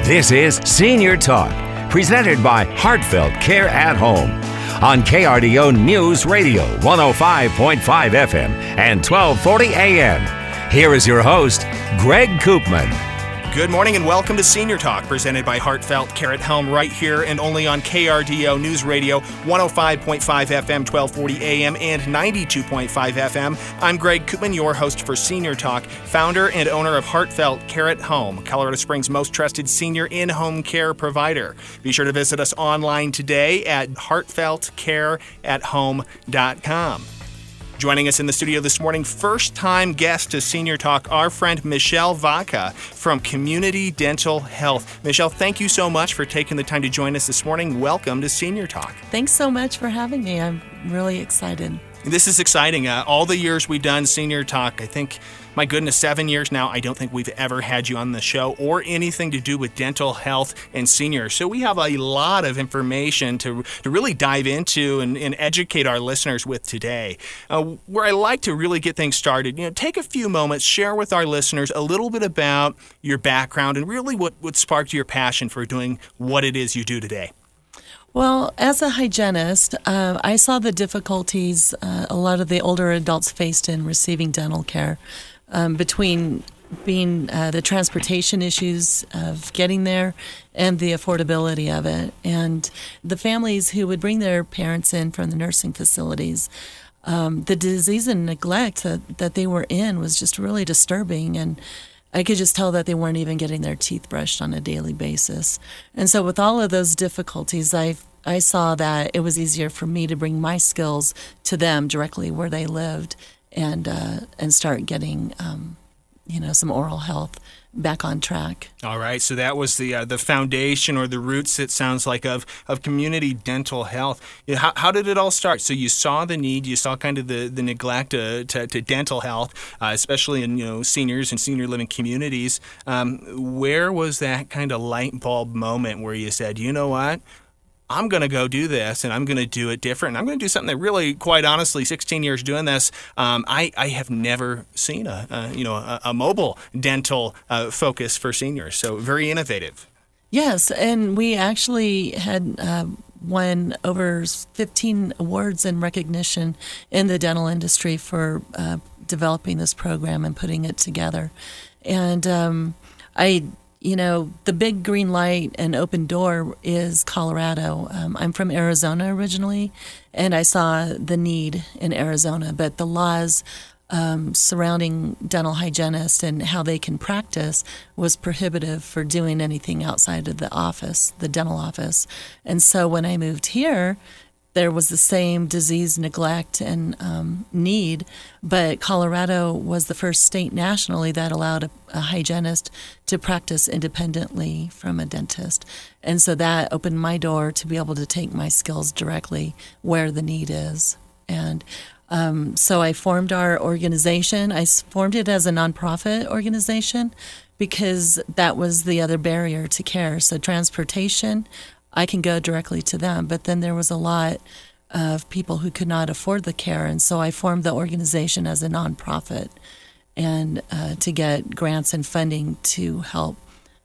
This is Senior Talk, presented by Heartfelt Care at Home on KRDO News Radio 105.5 FM and 1240 AM. Here is your host, Greg Koopman. Good morning and welcome to Senior Talk, presented by Heartfelt Care at Home, right here and only on KRDO News Radio 105.5 FM, 1240 AM, and 92.5 FM. I'm Greg Koopman, your host for Senior Talk, founder and owner of Heartfelt Care at Home, Colorado Springs' most trusted senior in-home care provider. Be sure to visit us online today at heartfeltcareathome.com. Joining us in the studio this morning, first-time guest to Senior Talk, our friend Michelle Vaca from Community Dental Health. Michelle, thank you so much for taking the time to join us this morning. Welcome to Senior Talk. Thanks so much for having me. I'm really excited. This is exciting. All the years we've done Senior Talk, I think, my goodness, 7 years now, I don't think we've ever had you on the show or anything to do with dental health and seniors. So we have a lot of information to really dive into and educate our listeners with today. Where I like to really get things started, take a few moments, share with our listeners a little bit about your background and really what sparked your passion for doing what it is you do today. Well, as a hygienist, I saw the difficulties a lot of the older adults faced in receiving dental care, between being the transportation issues of getting there and the affordability of it. And the families who would bring their parents in from the nursing facilities, the disease and neglect that they were in was just really disturbing. And I could just tell that they weren't even getting their teeth brushed on a daily basis. And so with all of those difficulties, I saw that it was easier for me to bring my skills to them directly where they lived and start getting, some oral health back on track. All right, so that was the foundation or the roots, it sounds like, of community dental health. How did it all start? So you saw the need, you saw kind of the neglect to dental health, especially in seniors and senior living communities. Where was that kind of light bulb moment where you said, you know what? I'm going to go do this, and I'm going to do it different. And I'm going to do something that really, quite honestly, 16 years doing this, I have never seen a mobile dental focus for seniors. So very innovative. Yes, and we actually had won over 15 awards in recognition in the dental industry for developing this program and putting it together. And the big green light and open door is Colorado. I'm from Arizona originally, and I saw the need in Arizona, but the laws surrounding dental hygienists and how they can practice was prohibitive for doing anything outside of the office, the dental office. And so when I moved here, there was the same disease, neglect, and need, but Colorado was the first state nationally that allowed a hygienist to practice independently from a dentist. And so that opened my door to be able to take my skills directly where the need is. And so I formed our organization. I formed it as a nonprofit organization because that was the other barrier to care. So transportation, I can go directly to them, but then there was a lot of people who could not afford the care, and so I formed the organization as a nonprofit and to get grants and funding to help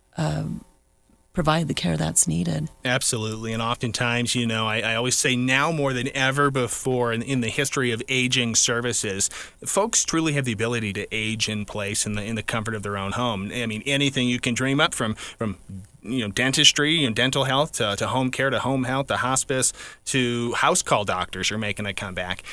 provide the care that's needed. Absolutely, and oftentimes, I always say now more than ever before in the history of aging services, folks truly have the ability to age in place in the comfort of their own home. I mean, anything you can dream up from dentistry and dental health to home care to home health to hospice to house call doctors are making a comeback.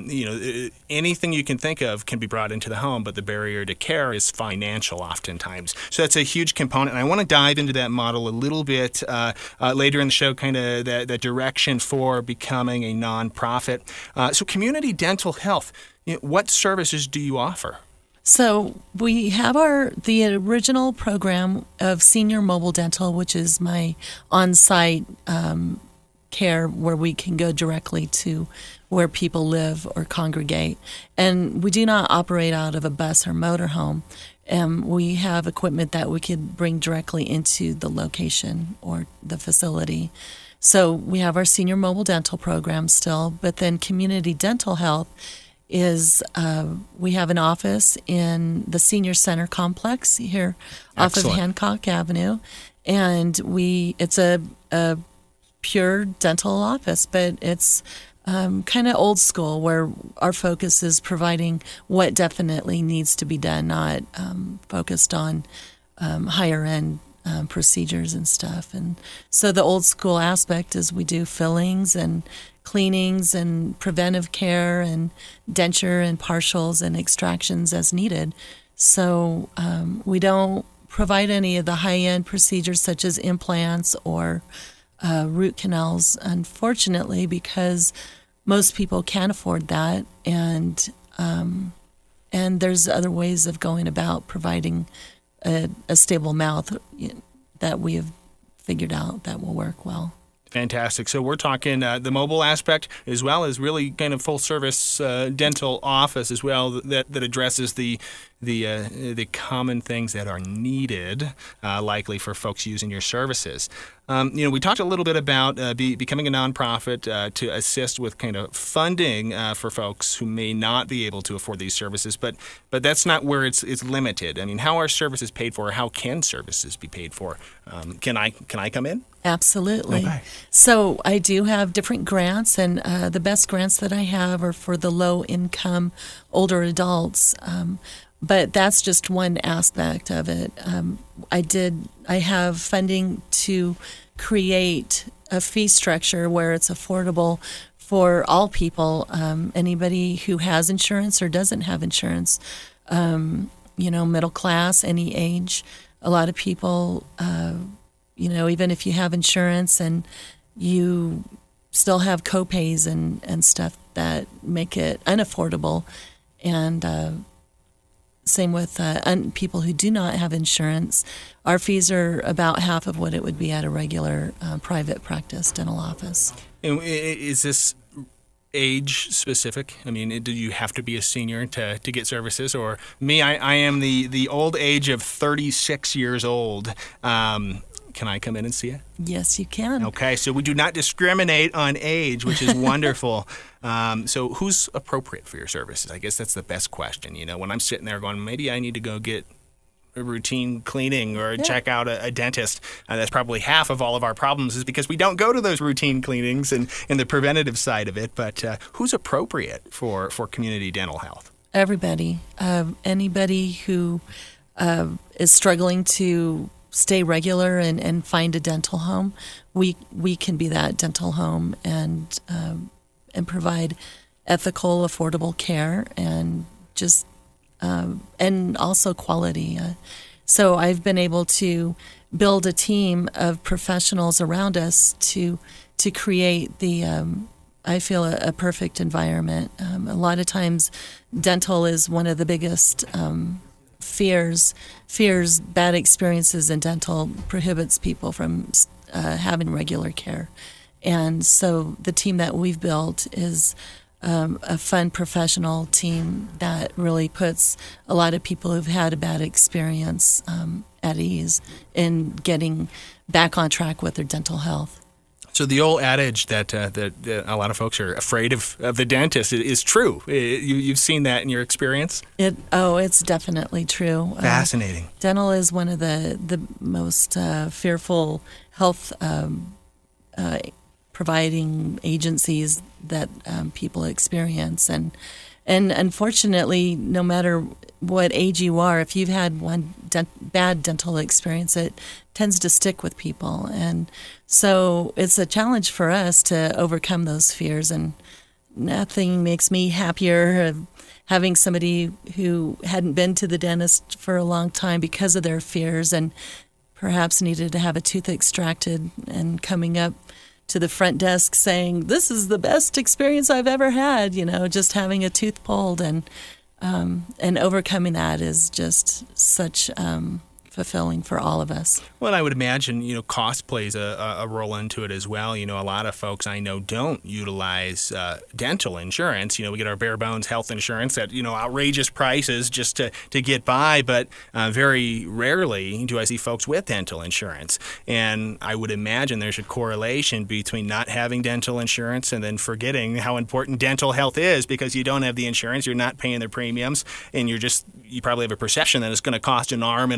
Anything you can think of can be brought into the home, but the barrier to care is financial oftentimes. So that's a huge component, and I want to dive into that model a little bit later in the show, kind of the direction for becoming a nonprofit. So community dental health, what services do you offer? So we have the original program of Senior Mobile Dental, which is my on-site care where we can go directly to where people live or congregate. And we do not operate out of a bus or motorhome. We have equipment that we could bring directly into the location or the facility. So we have our Senior Mobile Dental program still, but then Community Dental Health is we have an office in the Senior Center complex here off of Hancock Avenue, and it's a pure dental office, but it's kind of old school, where our focus is providing what definitely needs to be done, not focused on higher end procedures and stuff. And so the old school aspect is we do fillings and cleanings and preventive care and denture and partials and extractions as needed. So we don't provide any of the high-end procedures such as implants or root canals, unfortunately, because most people can't afford that, and there's other ways of going about providing a stable mouth that we have figured out that will work well. Fantastic. So we're talking the mobile aspect, as well as really kind of full service dental office as well, that addresses the common things that are needed, likely for folks using your services. We talked a little bit about becoming a nonprofit to assist with kind of funding for folks who may not be able to afford these services, but that's not where it's limited. I mean, how are services paid for? How can services be paid for? Can I come in? Absolutely. Okay. So I do have different grants, and the best grants that I have are for the low-income older adults. But that's just one aspect of it. I have funding to create a fee structure where it's affordable for all people, anybody who has insurance or doesn't have insurance, middle class, any age. A lot of people, even if you have insurance and you still have co-pays and stuff that make it unaffordable, and same with people who do not have insurance. Our fees are about half of what it would be at a regular private practice dental office. And is this age specific? I mean, do you have to be a senior to get services? Or me, I am the old age of 36 years old. Can I come in and see you? Yes, you can. Okay, so we do not discriminate on age, which is wonderful. So who's appropriate for your services? I guess that's the best question. When I'm sitting there going, maybe I need to go get a routine cleaning or check out a dentist. That's probably half of all of our problems, is because we don't go to those routine cleanings and the preventative side of it. But who's appropriate for community dental health? Everybody. Anybody who is struggling to stay regular and find a dental home, we can be that dental home and provide ethical, affordable care and just and also quality. So I've been able to build a team of professionals around us to create the I feel a perfect environment. A lot of times, dental is one of the biggest fears, bad experiences in dental prohibits people from having regular care. And so the team that we've built is a fun professional team that really puts a lot of people who've had a bad experience at ease in getting back on track with their dental health. So the old adage that a lot of folks are afraid of the dentist is true. You've seen that in your experience? It's definitely true. Fascinating. Dental is one of the most fearful health providing agencies that people experience. And unfortunately, no matter what age you are, if you've had one bad dental experience, it tends to stick with people. And so it's a challenge for us to overcome those fears. And nothing makes me happier having somebody who hadn't been to the dentist for a long time because of their fears and perhaps needed to have a tooth extracted and coming up to the front desk saying, "This is the best experience I've ever had," just having a tooth pulled, and overcoming that is just such fulfilling for all of us. Well, I would imagine, cost plays a role into it as well. A lot of folks I know don't utilize dental insurance. We get our bare bones health insurance at, outrageous prices just to get by, but very rarely do I see folks with dental insurance. And I would imagine there's a correlation between not having dental insurance and then forgetting how important dental health is, because you don't have the insurance, you're not paying the premiums, and you probably have a perception that it's going to cost an arm and a leg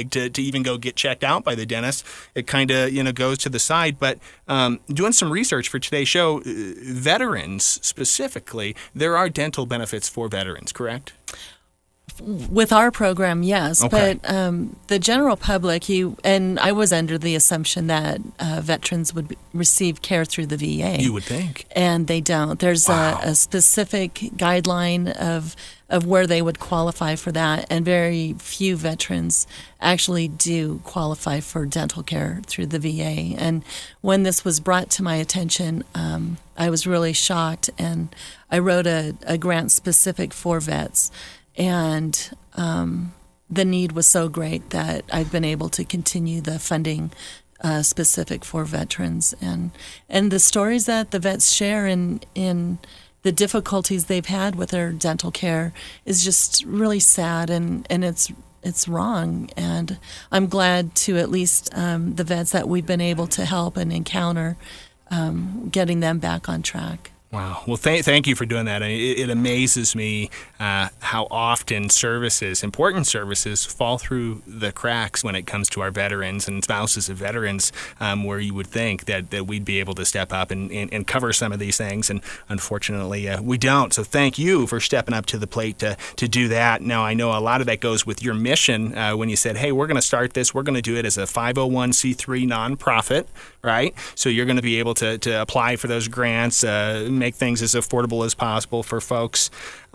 afraid to even go get checked out by the dentist. It kind of, goes to the side. But doing some research for today's show, veterans specifically, there are dental benefits for veterans, correct? With our program, yes. Okay. But the general public, and I was under the assumption that veterans would receive care through the VA. You would think. And they don't. There's Wow. a specific guideline of where they would qualify for that, and very few veterans actually do qualify for dental care through the VA. And when this was brought to my attention, I was really shocked, and I wrote a grant specific for vets. And the need was so great that I've been able to continue the funding specific for veterans. And the stories that the vets share in the difficulties they've had with their dental care is just really sad, and it's wrong. And I'm glad to at least the vets that we've been able to help and encounter, getting them back on track. Wow. Well, thank you for doing that. It amazes me how often important services, fall through the cracks when it comes to our veterans and spouses of veterans, where you would think that we'd be able to step up and cover some of these things. And unfortunately, we don't. So thank you for stepping up to the plate to do that. Now, I know a lot of that goes with your mission when you said, hey, we're going to start this. We're going to do it as a 501c3 nonprofit, right? So you're going to be able to apply for those grants, make things as affordable as possible for folks.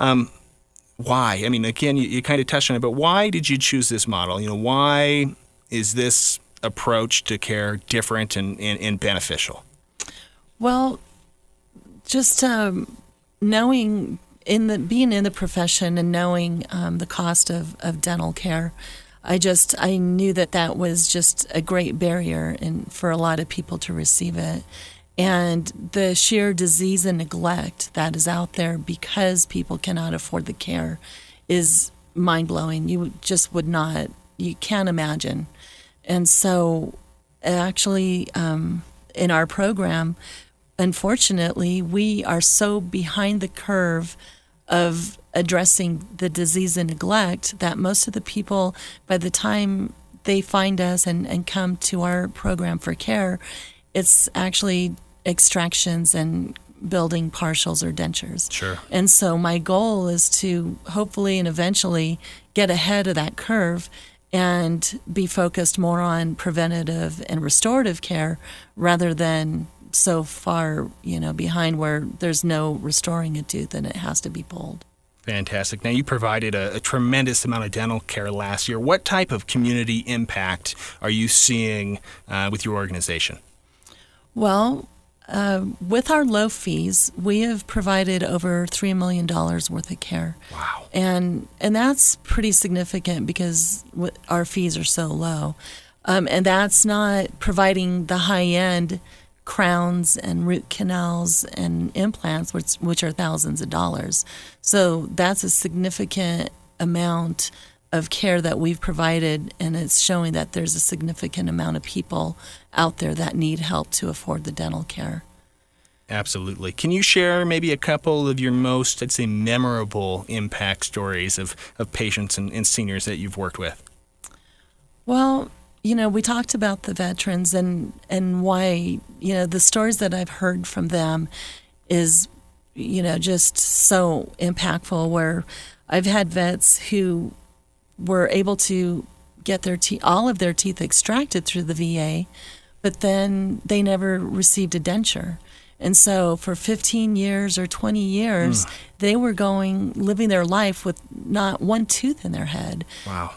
Why? I mean, again, you kind of touched on it, but why did you choose this model? Why is this approach to care different and beneficial? Well, just knowing being in the profession and knowing the cost of dental care, I knew that was just a great barrier for a lot of people to receive it. And the sheer disease and neglect that is out there because people cannot afford the care is mind-blowing. You can't imagine. And so actually, in our program, unfortunately, we are so behind the curve of addressing the disease and neglect that most of the people, by the time they find us and come to our program for care, it's actually extractions and building partials or dentures. Sure. And so my goal is to hopefully and eventually get ahead of that curve and be focused more on preventative and restorative care rather than so far, behind where there's no restoring a tooth and it has to be pulled. Fantastic. Now, you provided a tremendous amount of dental care last year. What type of community impact are you seeing with your organization? Well, with our low fees, we have provided over $3 million worth of care. Wow. And that's pretty significant because our fees are so low. And that's not providing the high-end crowns and root canals and implants, which are thousands of dollars. So that's a significant amount of care that we've provided, and it's showing that there's a significant amount of people out there that need help to afford the dental care. Absolutely. Can you share maybe a couple of your most, I'd say, memorable impact stories of patients and seniors that you've worked with? Well, we talked about the veterans and why, the stories that I've heard from them is, just so impactful, where I've had vets who were able to get all of their teeth extracted through the VA, but then they never received a denture. And so for 15 years or 20 years, they were living their life with not one tooth in their head. Wow.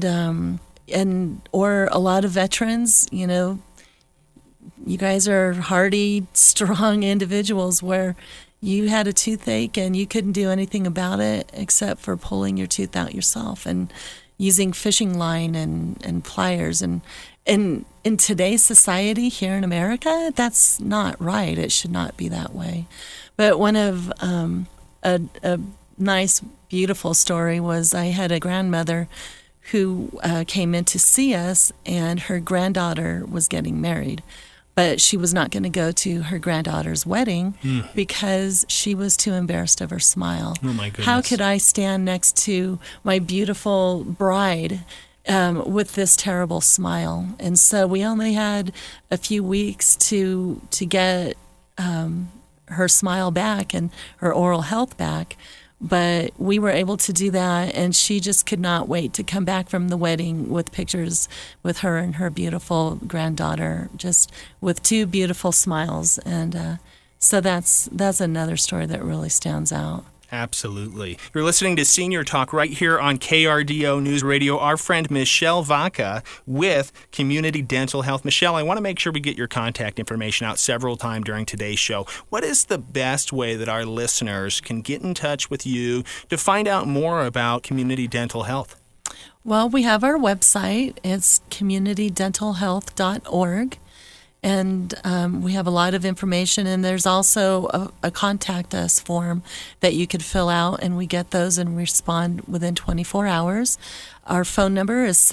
Or a lot of veterans, you guys are hardy, strong individuals where you had a toothache and you couldn't do anything about it except for pulling your tooth out yourself and using fishing line and pliers. And in today's society here in America, that's not right. It should not be that way. But one of a nice, beautiful story was I had a grandmother who came in to see us, and her granddaughter was getting married. But she was not going to go to her granddaughter's wedding because she was too embarrassed of her smile. Oh, my goodness. How could I stand next to my beautiful bride with this terrible smile. And so we only had a few weeks to get her smile back and her oral health back. But we were able to do that, and she just could not wait to come back from the wedding with pictures with her and her beautiful granddaughter, just with two beautiful smiles. And so that's another story that really stands out. Absolutely. You're listening to Senior Talk right here on KRDO News Radio. Our friend Michelle Vaca with Community Dental Health. Michelle, I want to make sure we get your contact information out several times during today's show. What is the best way that our listeners can get in touch with you to find out more about Community Dental Health? Well, we have our website. It's communitydentalhealth.org. And we have a lot of information, and there's also a contact us form that you could fill out, and we get those and respond within 24 hours. Our phone number is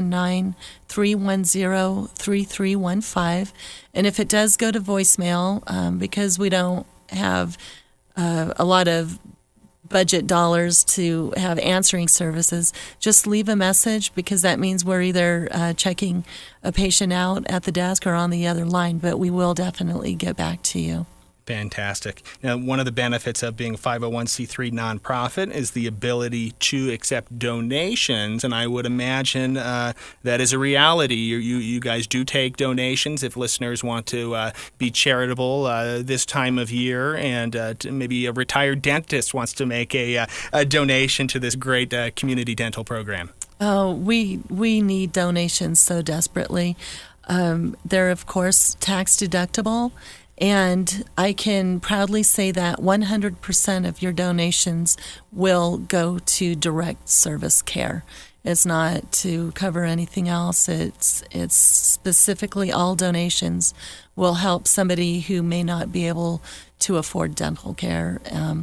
719-310-3315. And if it does go to voicemail, because we don't have a lot of budget dollars to have answering services, just leave a message, because that means we're either checking a patient out at the desk or on the other line, but we will definitely get back to you. Fantastic. Now, one of the benefits of being a 501c3 nonprofit is the ability to accept donations, and I would imagine that is a reality. You guys do take donations if listeners want to be charitable this time of year, and maybe a retired dentist wants to make a donation to this great community dental program. Oh, we need donations so desperately. They're, of course, tax deductible. And I can proudly say that 100% of your donations will go to direct service care. It's not to cover anything else. It's specifically all donations will help somebody who may not be able to afford dental care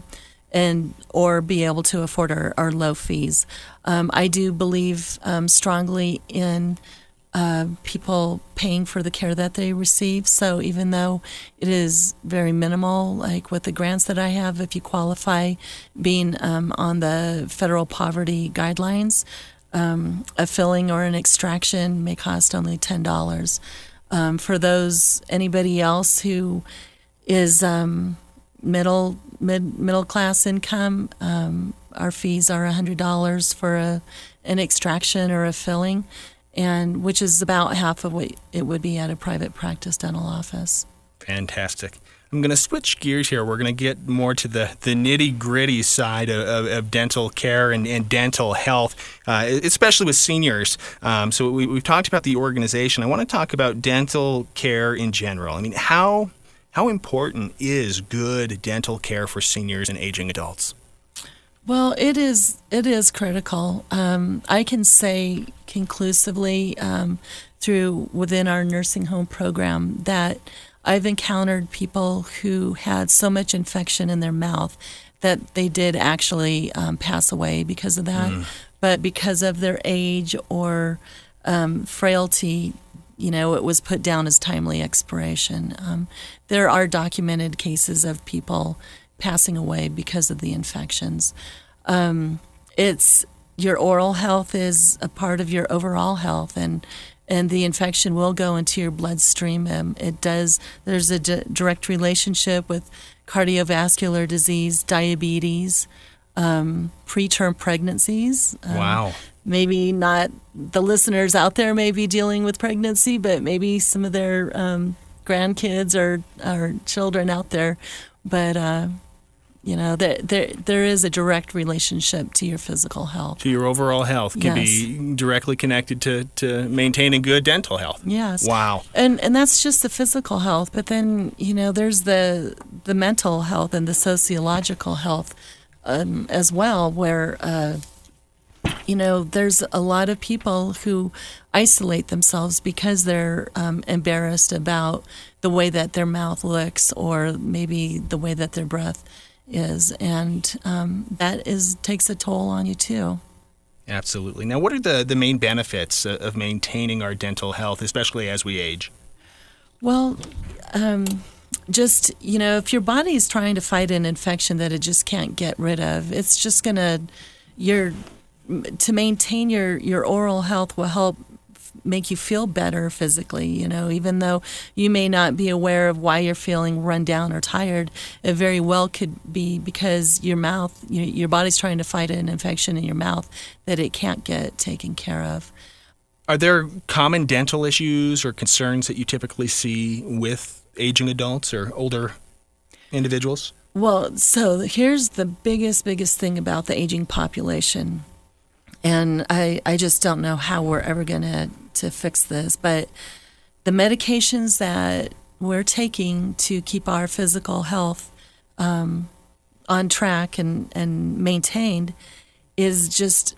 or be able to afford our low fees. I do believe strongly in people paying for the care that they receive. So even though it is very minimal, like with the grants that I have, if you qualify being on the federal poverty guidelines, a filling or an extraction may cost only $10. For anybody else who is middle class income, our fees are $100 for an extraction or a filling, and which is about half of what it would be at a private practice dental office. Fantastic. I'm going to switch gears here. We're going to get more to the nitty-gritty side of dental care and dental health, especially with seniors. So we've talked about the organization. I want to talk about dental care in general. I mean, how important is good dental care for seniors and aging adults? Well, it is critical. I can say conclusively within our nursing home program that I've encountered people who had so much infection in their mouth that they did actually pass away because of that. But because of their age or frailty, it was put down as timely expiration. There are documented cases of people passing away because of the infections. It's your oral health is a part of your overall health, and the infection will go into your bloodstream. There's a direct relationship with cardiovascular disease, diabetes, preterm pregnancies. Wow. Maybe not the listeners out there may be dealing with pregnancy, but maybe some of their grandkids or children out there. But there is a direct relationship to your physical health. To your overall health can be directly connected to maintaining good dental health. Yes. Wow. And that's just the physical health. But then, there's the mental health and the sociological health as well, where, there's a lot of people who isolate themselves because they're embarrassed about the way that their mouth looks or maybe the way that their breath is, and that takes a toll on you too. Absolutely. Now, what are the main benefits of maintaining our dental health, especially as we age? Well, if your body is trying to fight an infection that it just can't get rid of, it's just gonna to maintain your oral health will help make you feel better physically, even though you may not be aware of why you're feeling run down or tired. It very well could be because your mouth, your body's trying to fight an infection in your mouth that it can't get taken care of. Are there common dental issues or concerns that you typically see with aging adults or older individuals? Well, so here's the biggest thing about the aging population. And I just don't know how we're ever going to fix this. But the medications that we're taking to keep our physical health on track and maintained is just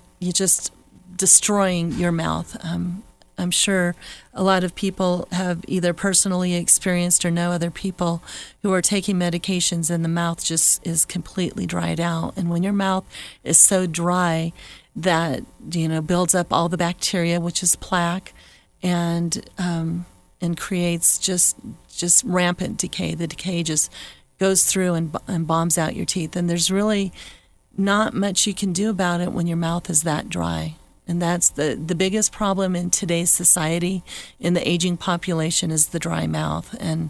destroying your mouth. I'm sure a lot of people have either personally experienced or know other people who are taking medications and the mouth just is completely dried out. And when your mouth is so dry that, builds up all the bacteria, which is plaque, and creates just rampant decay. The decay just goes through and bombs out your teeth. And there's really not much you can do about it when your mouth is that dry. And that's the biggest problem in today's society in the aging population is the dry mouth. And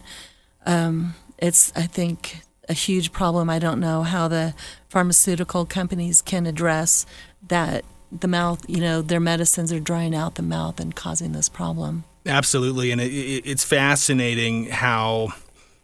it's, I think, a huge problem. I don't know how the pharmaceutical companies can address that the mouth, their medicines are drying out the mouth and causing this problem. Absolutely. And it's fascinating how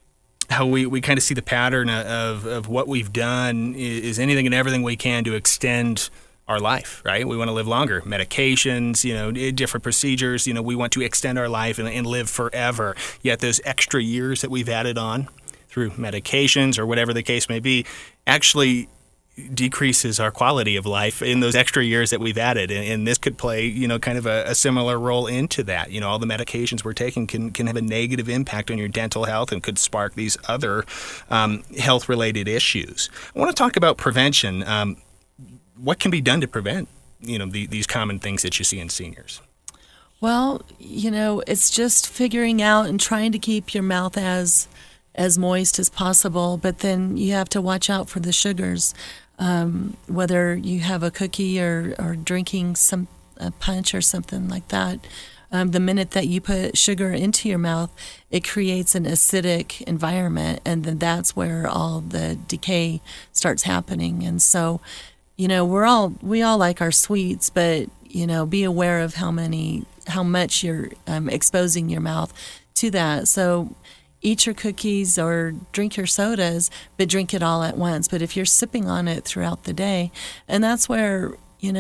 we kind of see the pattern of what we've done is anything and everything we can to extend our life, right? We want to live longer. Medications, different procedures, we want to extend our life and live forever. Yet those extra years that we've added on through medications or whatever the case may be actually decreases our quality of life in those extra years that we've added. And this could play, kind of a similar role into that. All the medications we're taking can have a negative impact on your dental health and could spark these other health-related issues. I want to talk about prevention. What can be done to prevent, these common things that you see in seniors? Well, it's just figuring out and trying to keep your mouth as moist as possible, but then you have to watch out for the sugars. Whether you have a cookie or drinking a punch or something like that, the minute that you put sugar into your mouth, it creates an acidic environment, and then that's where all the decay starts happening. And so, we all like our sweets, but be aware of how much you're exposing your mouth to that. So eat your cookies or drink your sodas, but drink it all at once. But if you're sipping on it throughout the day, and that's where,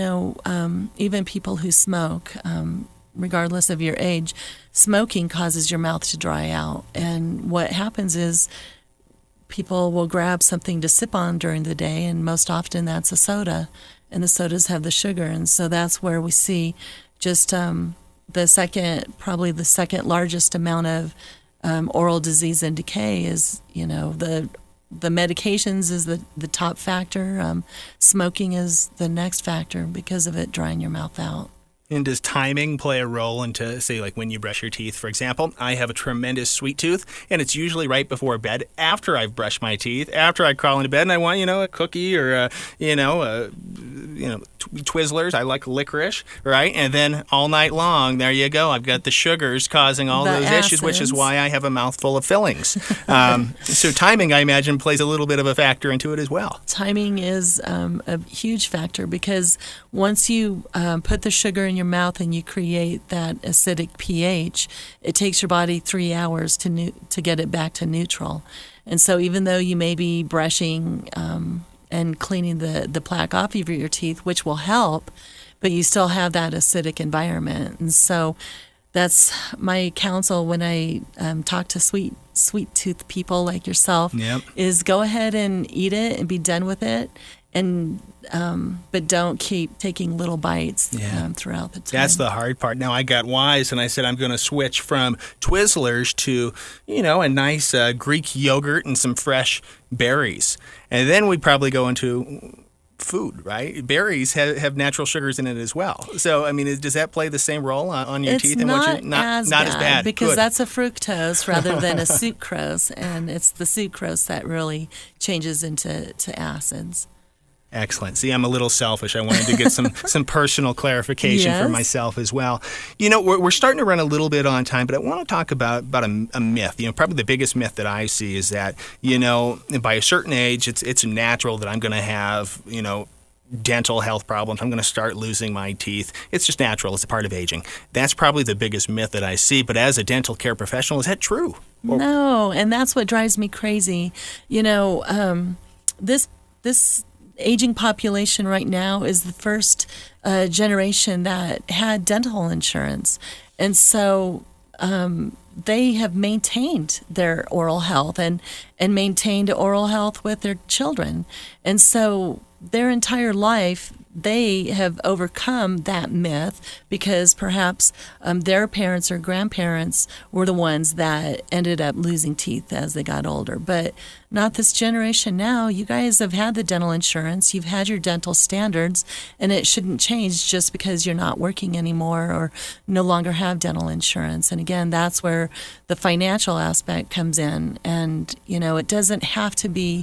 even people who smoke, regardless of your age, smoking causes your mouth to dry out. And what happens is people will grab something to sip on during the day, and most often that's a soda, and the sodas have the sugar. And so that's where we see just the second largest amount of oral disease and decay is, the medications is the top factor. Smoking is the next factor because of it drying your mouth out. And does timing play a role into, say, like when you brush your teeth? For example, I have a tremendous sweet tooth, and it's usually right before bed, after I've brushed my teeth, after I crawl into bed, and I want, a cookie or, Twizzlers. I like licorice, right? And then all night long, there you go. I've got the sugars causing all those issues, which is why I have a mouthful of fillings. So timing, I imagine, plays a little bit of a factor into it as well. Timing is a huge factor because once you put the sugar in your mouth and you create that acidic pH, it takes your body 3 hours to get it back to neutral. And so even though you may be brushing and cleaning the plaque off of your teeth, which will help, but you still have that acidic environment. And so that's my counsel when I talk to sweet tooth people like yourself, is go ahead and eat it and be done with it. And but don't keep taking little bites throughout the time. That's the hard part. Now, I got wise and I said I'm going to switch from Twizzlers to, a nice Greek yogurt and some fresh berries. And then we'd probably go into food, right? Berries have natural sugars in it as well. So, I mean, does that play the same role on your teeth? It's not as bad. Because Good. That's a fructose rather than a sucrose. And it's the sucrose that really changes into acids. Excellent. See, I'm a little selfish. I wanted to get some personal clarification for myself as well. You know, we're starting to run a little bit on time, but I want to talk about a myth. You know, probably the biggest myth that I see is that, you know, by a certain age, it's natural that I'm going to have, you know, dental health problems. I'm going to start losing my teeth. It's just natural. It's a part of aging. That's probably the biggest myth that I see. But as a dental care professional, is that true? No, and that's what drives me crazy. You know, this aging population right now is the first generation that had dental insurance. And so they have maintained their oral health and maintained oral health with their children. And so their entire life, they have overcome that myth because perhaps their parents or grandparents were the ones that ended up losing teeth as they got older. But not this generation now. You guys have had the dental insurance, you've had your dental standards, and it shouldn't change just because you're not working anymore or no longer have dental insurance. And again, that's where the financial aspect comes in. And, you know, it doesn't have to be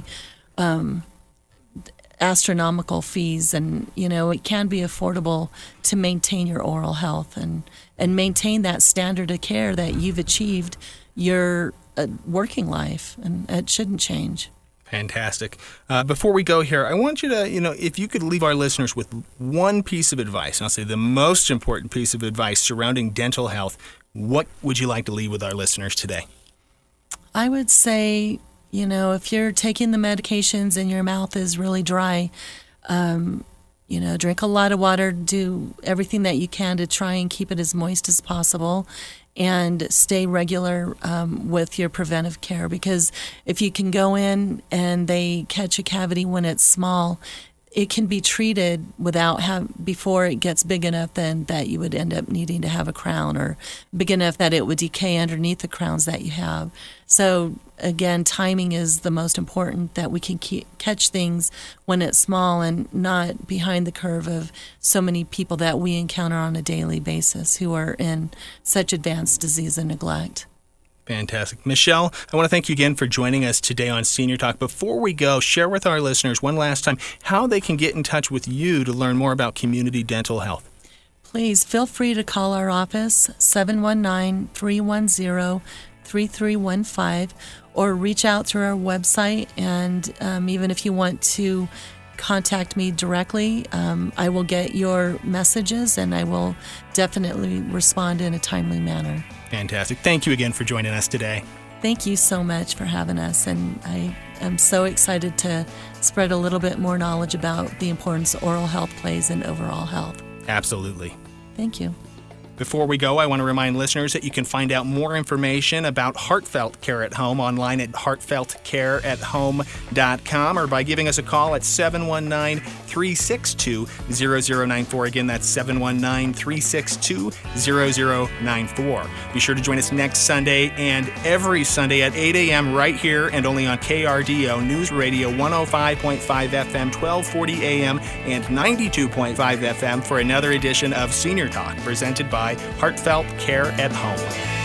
astronomical fees, and you know it can be affordable to maintain your oral health and maintain that standard of care that you've achieved your working life, and it shouldn't change. Fantastic. Before we go here, I want you to, you know, if you could leave our listeners with one piece of advice, and I'll say the most important piece of advice surrounding dental health, what would you like to leave with our listeners today? I would say, you know, if you're taking the medications and your mouth is really dry, you know, drink a lot of water, do everything that you can to try and keep it as moist as possible, and stay regular with your preventive care. Because if you can go in and they catch a cavity when it's small, it can be treated before it gets big enough then that you would end up needing to have a crown, or big enough that it would decay underneath the crowns that you have. So again, timing is the most important, that we can catch things when it's small and not behind the curve of so many people that we encounter on a daily basis who are in such advanced disease and neglect. Fantastic. Michelle, I want to thank you again for joining us today on Senior Talk. Before we go, share with our listeners one last time how they can get in touch with you to learn more about community dental health. Please feel free to call our office, 719-310-3315, or reach out through our website. And even if you want to contact me directly, I will get your messages and I will definitely respond in a timely manner. Fantastic. Thank you again for joining us today. Thank you so much for having us, and I am so excited to spread a little bit more knowledge about the importance oral health plays in overall health. Absolutely. Thank you. Before we go, I want to remind listeners that you can find out more information about Heartfelt Care at Home online at heartfeltcareathome.com, or by giving us a call at 719-362-0094. Again, that's 719-362-0094. Be sure to join us next Sunday and every Sunday at 8 a.m. right here and only on KRDO News Radio 105.5 FM, 1240 a.m. and 92.5 FM for another edition of Senior Talk, presented by Heartfelt Care at Home.